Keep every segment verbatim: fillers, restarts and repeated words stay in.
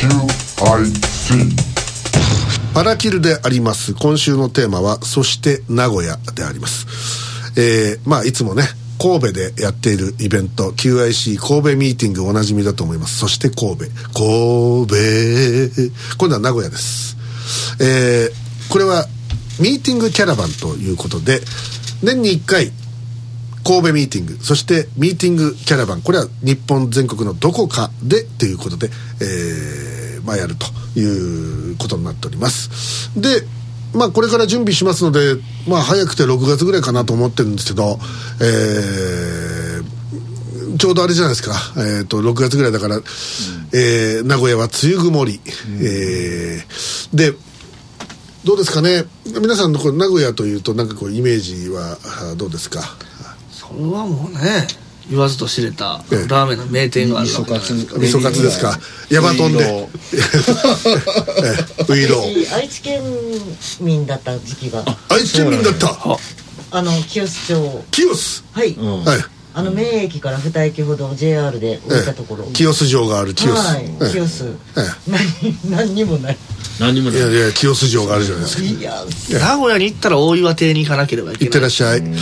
キューアイシーパラキルであります。今週のテーマはそして名古屋であります。えー、まあいつもね神戸でやっているイベント キューアイシー 神戸ミーティングおなじみだと思います。そして神戸神戸今度は名古屋です。えー、これはミーティングキャラバンということで年にいっかい神戸ミーティングそしてミーティングキャラバンこれは日本全国のどこかでということで、えーまあ、やるということになっております。でまあこれから準備しますのでまあ早くてろくがつぐらいかなと思ってるんですけど、えー、ちょうどあれじゃないですか、えー、とろくがつぐらいだから、うんえー、名古屋は梅雨曇り、うんえー、でどうですかね皆さんのこれ名古屋というとなんかこうイメージはどうですか。 それはもうね言わずと知れたラーメンの名店があるわけじゃないですか。 味噌カツですか。ヤバトンでウイロー愛知県民だった時期が愛知県民だったあの清須町清須はい、うん、 はいあの名駅からに駅ほど ジェイアール で降りたところ、 ええ、清須城がある清須、 はい、清須、ええ、何, 何にもない何にもないいやいや清須城があるじゃないですか。 いや名古屋に行ったら大岩亭に行かなければいけない。 行ってらっしゃい。で、え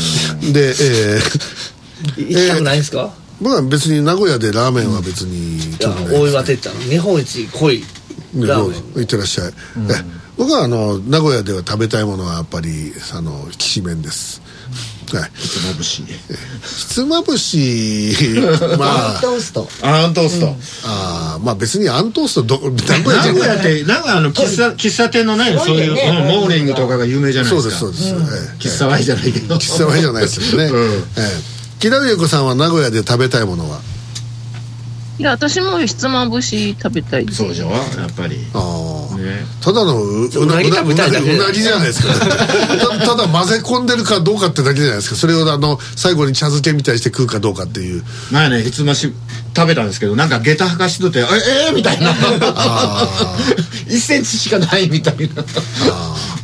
ー、行きたくないんですか。 えー、僕は別に名古屋でラーメンは別に興味ない、大岩亭ってあの日本一濃いラーメン行ってらっしゃい、うん、え僕はあの名古屋では食べたいものはやっぱりあのきしめんです。はい、ひつまぶしひつまぶしまあアントーストアントースト、うん、 あまあ別にアントーストど名古屋って名古屋の喫茶喫茶店のねそういう、ね、モーニングとかが有名じゃないですか。 そうですそうです、うん、 喫茶ワイじゃないけど喫茶ワイじゃないですよね、うんええ、木田優子さんは名古屋で食べたいものは。 いや私もひつまぶし食べたいです。 そうじゃんやっぱりああ、ね、ただの う, う, な ぎ, う, な う, な うなぎじゃないですかた, ただ混ぜ込んでるかどうかってだけじゃないですか。それをあの最後に茶漬けみたいにして食うかどうかっていう。 前ねひつまし食べたんですけどなんか下駄履かしとってええー、みたいないっセンチしかないみたいなうん、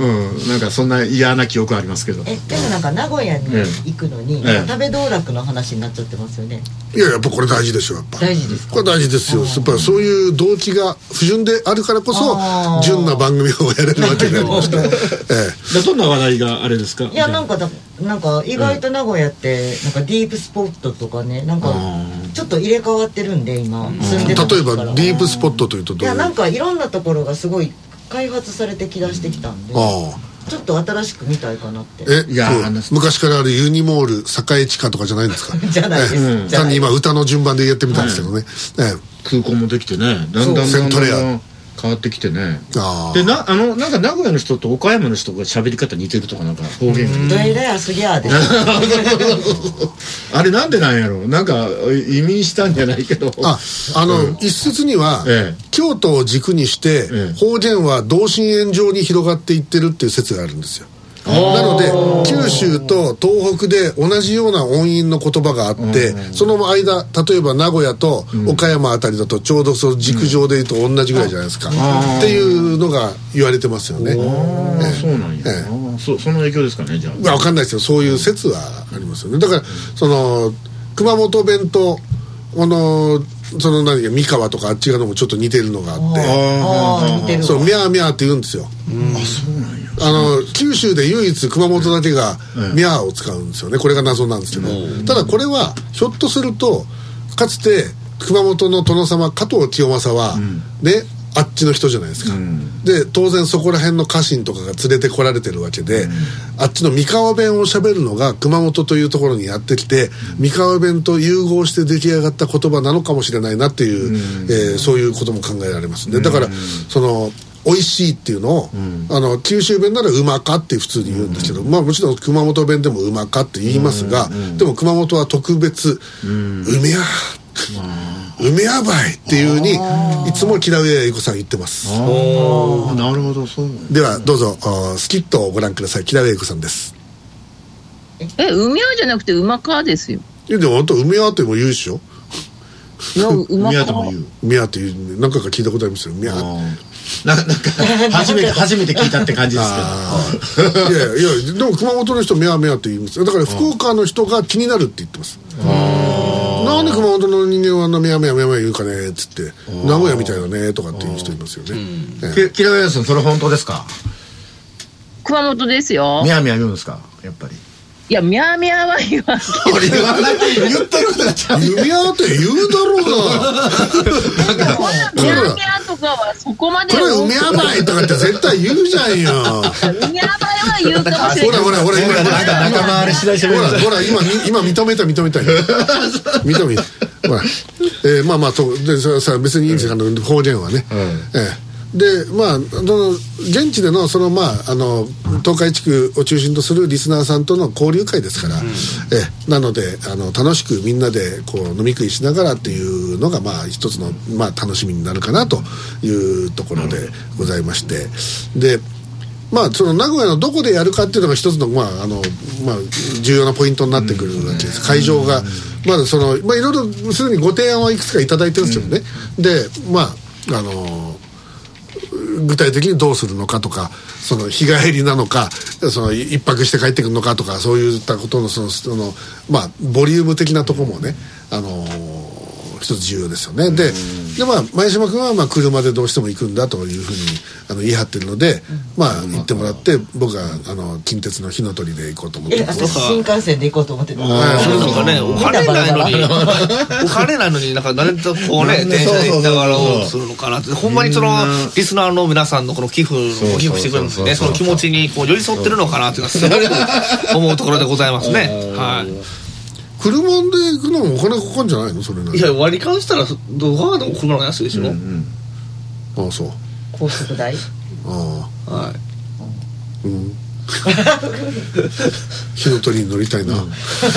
なんかそんな嫌な記憶ありますけど。 えでもなんか名古屋に行くのに、ええ、食べ道楽の話になっちゃってますよね。 いややっぱこれ大事でしょ。やっぱ大事ですか。 これ大事ですよ。やっぱそういう動機が不純であるからこそ純な番組をやれるわけでありました、ええ、どんな話題があれですか。 いやなんかだなんか意外と名古屋ってなんかディープスポットとかねなんかちょっと入れ替わってるんで今住んでた例えばディープスポットというとどういう。 いやなんかいろんなところがすごい開発されてきだしてきたんであちょっと新しく見たいかなって。 えいや昔からあるユニモール栄地下とかじゃないんですかじゃないです、うん、 単に今歌の順番でやってみたんですけどね、はいええ、 空港もできてねだんだんだんだん変わってきてね。あでなあのなんか名古屋の人と岡山の人が喋り方似てるとかなんか方言がどれだよすぎやであれなんでなんやろなんか移民したんじゃないけどああの、うん、一説には、ええ、京都を軸にして、ええ、方言は同心円状に広がっていってるっていう説があるんですよ。なので九州と東北で同じような音韻の言葉があってその間例えば名古屋と岡山あたりだとちょうどその軸上でいうと同じぐらいじゃないですか、うん、っていうのが言われてますよね。 ええ、そうなんや、ええ、そ, その影響ですかね。じゃあ分かんないですよ。そういう説はありますよね。だからその熊本弁とあのその何か三河とかあっち側のもちょっと似てるのがあってあ似てるそうミャーミャーって言うんですよ。 うんあそうなんや。 あの九州で唯一熊本だけがミャーを使うんですよね。これが謎なんですけど、ただこれはひょっとするとかつて熊本の殿様加藤清正は、うん、ねあっちの人じゃないですか、うん、で当然そこら辺の家臣とかが連れてこられてるわけで、うん、あっちの三河弁を喋るのが熊本というところにやってきて、うん、三河弁と融合して出来上がった言葉なのかもしれないなっていう、うんえー、そういうことも考えられますね。だから、うん、その美味しいっていうのを、うん、あの九州弁ならうまかって普通に言うんですけど、うんまあ、もちろん熊本弁でもうまかって言いますが、うん、でも熊本は特別、うん、うめやうめやばいっていう風にいつも木田上英子さん言ってます。 ああなるほどそう。 ではどうぞスキットをご覧ください。木田上英子さんです。 えうめやじゃなくてうまかですよ。 いやでも本当うめやっても言うでしょ。 いやうまかとも言ううめやって言う何回か聞いたことありますよ。うめやなんか初めて初めて聞いたって感じですけどいやいやでも熊本の人メアメアって言います。だから福岡の人が気になるって言ってます。なんで熊本の人間はあんなみやみやみやみや言うかねっつって名古屋みたいだねとかっていう人いますよね。 き平林さんそれ本当ですか？ 熊本ですよ。 みやみや言うんですかやっぱり。 いや、みゃーみゃーは言わんけど。 俺言わない言ってることがちゃう。 みやって言うだろうがみゃーみゃーとかはそこまで。 これうみやばいとかって絶対言うじゃんよ。 うみやばいは言うかもしれない。 ほらほらほら今なんか仲間あれしないしゃべる。 ほらほら今今認めた認めた認めたほら、えー、まあまあとでそれさ別にいいんですよ、あの方言はね、うん、えーでまあ、あの現地でのその、まあ、あの東海地区を中心とするリスナーさんとの交流会ですから、うん、えなのであの楽しくみんなでこう飲み食いしながらっていうのが、まあ、一つの、まあ、楽しみになるかなというところでございまして、でまあ、その名古屋のどこでやるかっていうのが一つの、まああのまあ、重要なポイントになってくるわけです。会場がまだその、まあ、いろいろすでにご提案はいくつかいただいてるんですけどね、うん、でまああの具体的にどうするのかとか、その日帰りなのかその一泊して帰ってくるのかとか、そういったことのそのそのまあボリューム的なところもね、あのー、一つ重要ですよね。で、でまあ前島君はまあ車でどうしても行くんだというふうにあの言い張ってるので、まあ行ってもらって僕はあの近鉄の火の鳥で行こうと思ってます。 私新幹線で行こうと思ってた。 それとかね、お金ないのにお金ないのになんか誰とこうね電車で行ったからをするのかなって、ほんまにそのリスナーの皆さんのこの寄付を寄付してくれるんですね。その気持ちにこう寄り添ってるのかなっていうのはすごく思うところでございますね。はい。 車で行くのもお金かかるんじゃないのそれな。 いや割り勘したらどこがでも車の方が安いでしょ。うんうん、 ああそう。 高速代。 ああはい。 うん。火の鳥に乗りたいな。うん、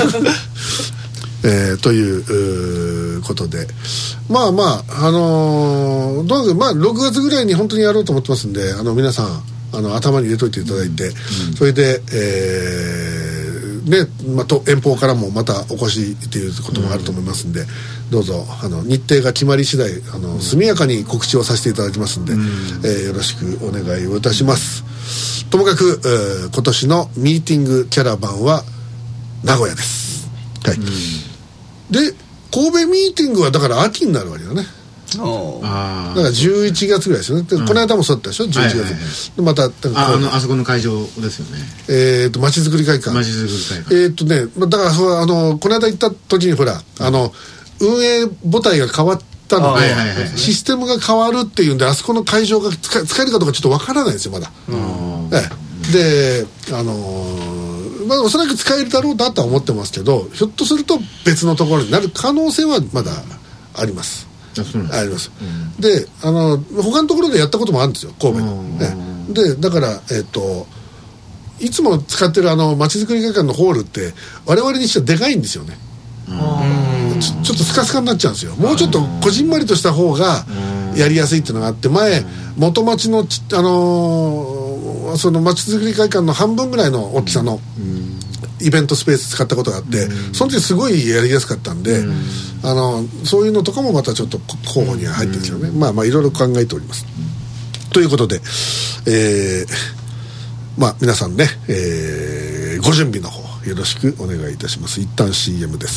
えー、ということで、まあまああのー、どうぞまあろくがつぐらいに本当にやろうと思ってますんで、あの皆さんあの頭に入れといていただいて、うん、それで。えーねまあ、と遠方からもまたお越しということもあると思いますんで、うん、どうぞあの日程が決まり次第あの、うん、速やかに告知をさせていただきますんで、うんえー、よろしくお願いをいたします。ともかく、えー、今年のミーティングキャラバンは名古屋です、はいうん、で神戸ミーティングはだから秋になるわけだね。あだからじゅういちがつぐらいですよね、うん、この間もそうだったでしょじゅういちがつ、はいはいはい、またあ, あ, のあそこの会場ですよね。 えっとまちづくり会館まちづくり会館えっとねだからそうあのこの間行った時にほらあの運営母体が変わったので、はいはいはい、システムが変わるっていうんであそこの会場が使, 使えるかどうかちょっとわからないですよまだ、ええ、であのー、まあおそらく使えるだろうなとは思ってますけど、ひょっとすると別のところになる可能性はまだあります。あ, あります、うん、であの他のところでやったこともあるんですよ神戸、ね、でだから、えー、といつも使ってるあのまちづくり会館のホールって我々にしてはでかいんですよね。ち ょ, ちょっとスカスカになっちゃうんですよ。もうちょっとこじんまりとした方がやりやすいっていうのがあって、前元町の、あのー、そのまちづくり会館の半分ぐらいの大きさのイベントスペース使ったことがあって、その時すごいやりやすかったんで、あのそういうのとかもまたちょっと候補には入ってるんですよね。まあまあいろいろ考えております。ということで、えー、まあ皆さんね、えー、ご準備の方よろしくお願いいたします。一旦 シーエム です。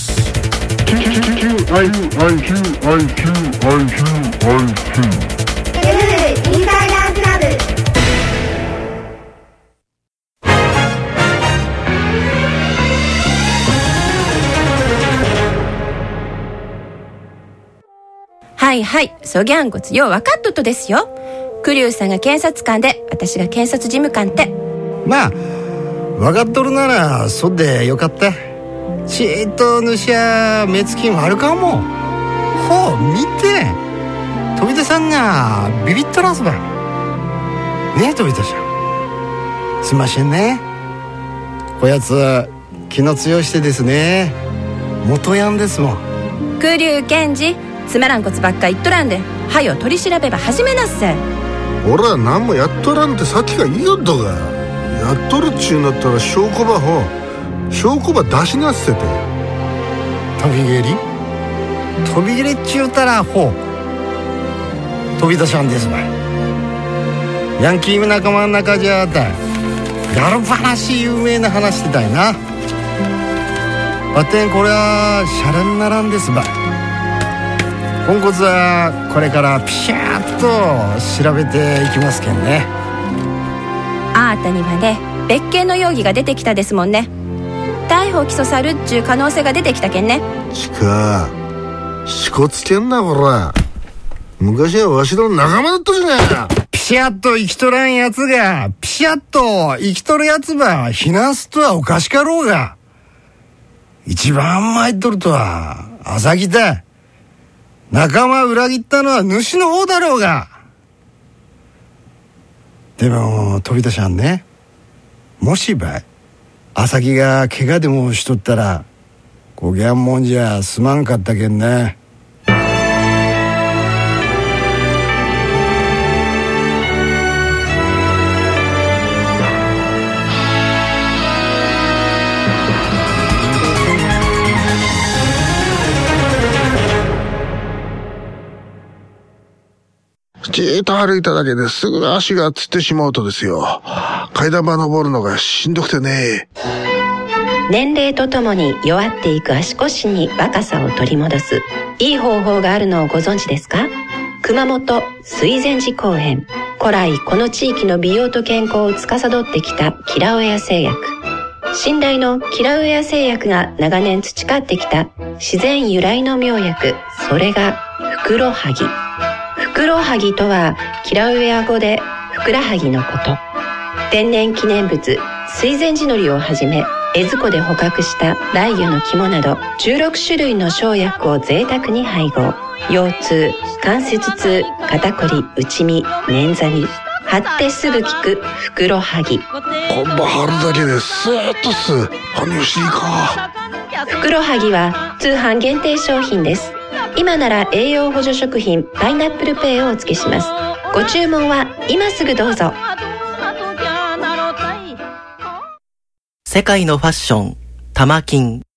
はいはい、そぎゃんこつよう分かっとっとですよ。クリュウさんが検察官で私が検察事務官って。 まあ分かっとるならそでよかった。ちーっと主や目つきもあるかも。ほう見て飛田さんがビビっとらんすばねえ飛田さんすいませんね。こやつ気の強いしてですね元ヤンですもん。 クリュウ検事つまらんこつばっか言っとらんではよ取り調べば始めなっせ。 俺は何もやっとらんってさっきが言いよっとがやっとるっちゅうんだったら証拠ばほ証拠ば出しなっせて。 飛び蹴り飛び蹴りっちゅうたらほう飛び出しゃんですばい。ヤンキー仲間の中じゃあたいやる話有名な話してたいな。 ばってんこれはシャレにならんですばい。ポンコツはこれからピシャーッと調べていきますけんね。 あーたにはね別件の容疑が出てきたですもんね。逮捕起訴さるっちゅう可能性が出てきたけんね。 ちかしこつけんなこら。昔はわしの仲間だったじゃないか。 ピシャッと生きとらんやつがピシャッと生きとるやつば非難すとはおかしかろうが。一番参っとるとは朝木だ。仲間裏切ったのは主の方だろうが。でも飛び出しゃんね、もしばい朝木が怪我でもしとったらこぎゃんもんじゃすまんかったけんね。 じーっと歩いただけですぐ足がつってしまうとですよ。階段場登るのがしんどくてね。 年齢とともに弱っていく足腰に若さを取り戻すいい方法があるのをご存知ですか？熊本水前寺公園。古来この地域の美容と健康を司ってきたキラウエア製薬。信頼のキラウエア製薬が長年培ってきた自然由来の妙薬、それがふくろはぎ。ふくろはぎとはキラウエア語でふくらはぎのこと。天然記念物水前寺のりをはじめ江津湖で捕獲した雷魚の肝などじゅうろくしゅるいの生薬を贅沢に配合。腰痛、関節痛、肩こり、内身、捻挫に貼ってすぐ効くふくろはぎ。 今度貼るだけでスーッとす羽生しいか。 ふくろはぎは通販限定商品です。今なら栄養補助食品パイナップルペイをお付けします。ご注文は今すぐどうぞ。 世界のファッション、タマキン。